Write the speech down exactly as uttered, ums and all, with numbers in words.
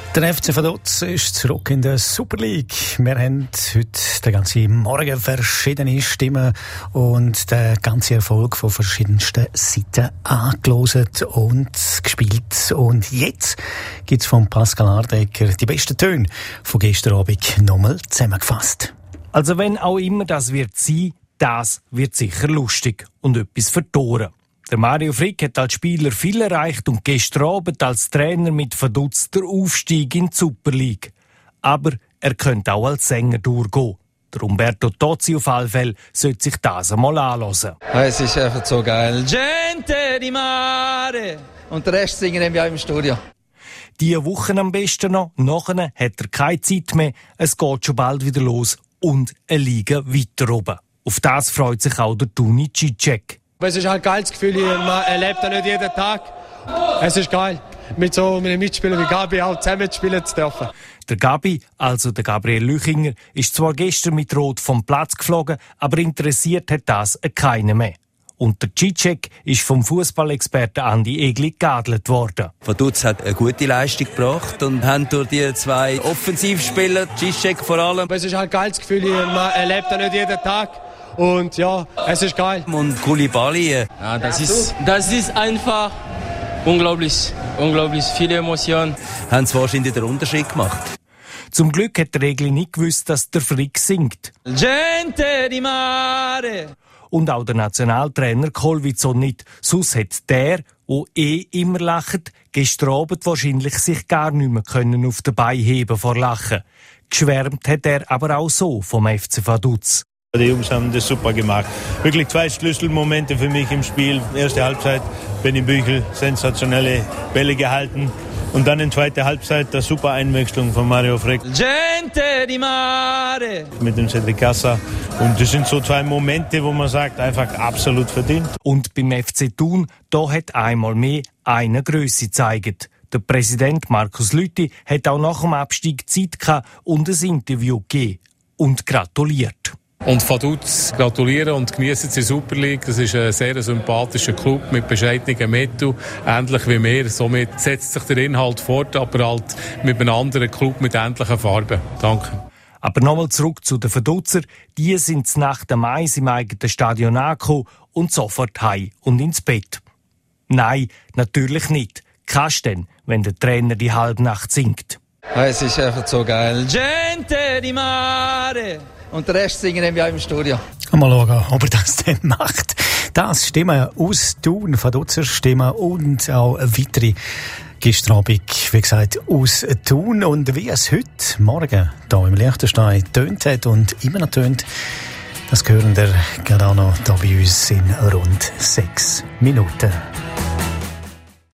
Der F C Vaduz ist zurück in der Super League. Wir haben heute den ganzen Morgen verschiedene Stimmen und den ganzen Erfolg von verschiedensten Seiten angelost und gespielt. Und jetzt gibt es von Pascal Ardecker die besten Töne von gestern Abend nochmal zusammengefasst. Also wenn auch immer das wird sein, das wird sicher lustig und etwas vertoren. Der Mario Frick hat als Spieler viel erreicht und gestern Abend als Trainer mit Vaduz der Aufstieg in die Super League. Aber er könnte auch als Sänger durchgehen. Der Umberto Tozzi auf alle Fälle sollte sich das einmal anhören. Es ist einfach so geil. Gente di mare. Und den Rest singen wir auch im Studio. Diese Woche am besten noch. Nachher hat er keine Zeit mehr. Es geht schon bald wieder los und er liegt weiter oben. Auf das freut sich auch der Toni Cicek. Es ist halt ein geiles Gefühl, man erlebt das nicht jeden Tag. Es ist geil, mit so einem Mitspieler wie Gabi auch zusammen spielen zu dürfen. Der Gabi, also der Gabriel Lüchinger, ist zwar gestern mit Rot vom Platz geflogen, aber interessiert hat das keinen mehr. Und der Cicek ist vom Fußballexperten Andi Egli geadelt worden. Vaduz hat eine gute Leistung gebracht und haben durch die zwei Offensivspieler, Cicek vor allem. Es ist halt ein geiles Gefühl, man erlebt das nicht jeden Tag. Und ja, es ist geil. Und Koulibaly. Ja, das ist, das ist einfach unglaublich. Unglaublich viele Emotionen. Haben sie wahrscheinlich den Unterschied gemacht. Zum Glück hat der Egli nicht gewusst, dass der Frick singt. Gente di mare. Und auch der Nationaltrainer Kolwitson nicht. Sonst hat der, der eh immer lacht, gestern Abend wahrscheinlich sich gar nicht mehr können auf den Beinen heben vor Lachen. Geschwärmt hat er aber auch so vom F C Vaduz. Die Jungs haben das super gemacht. Wirklich zwei Schlüsselmomente für mich im Spiel. Erste Halbzeit, Benny Büchel, sensationelle Bälle gehalten. Und dann in zweiter Halbzeit der super Einwechslung von Mario Frick. Gente di mare. Mit dem Cedric Cassa. Und das sind so zwei Momente, wo man sagt, einfach absolut verdient. Und beim F C Thun, da hat einmal mehr eine Grösse gezeigt. Der Präsident Markus Lüthi hat auch nach dem Abstieg Zeit gehabt und ein Interview gegeben und gratuliert. Und Vaduz gratulieren und genießen die Super League. Das ist ein sehr sympathischer Club mit bescheidenen Mitteln, ähnlich wie wir. Somit setzt sich der Inhalt fort, aber halt mit einem anderen Club mit ähnlichen Farben. Danke. Aber nochmal zurück zu den Vaduzer. Die sind nach dem Mais im eigenen Stadion angekommen und sofort heim und ins Bett. Nein, natürlich nicht. Kannst denn, wenn der Trainer die Halbnacht singt? Es ist einfach so geil. Gente di mare. Und den Rest singen wir auch im Studio. Mal schauen, ob er das denn macht. Das Stimmen aus Thun, Vaduzer Stimmen und auch weitere gestern Abend, wie gesagt, aus Thun. Und wie es heute Morgen hier im Liechtenstein tönt hat und immer noch tönt, das hören wir gerade auch noch hier bei uns in rund sechs Minuten.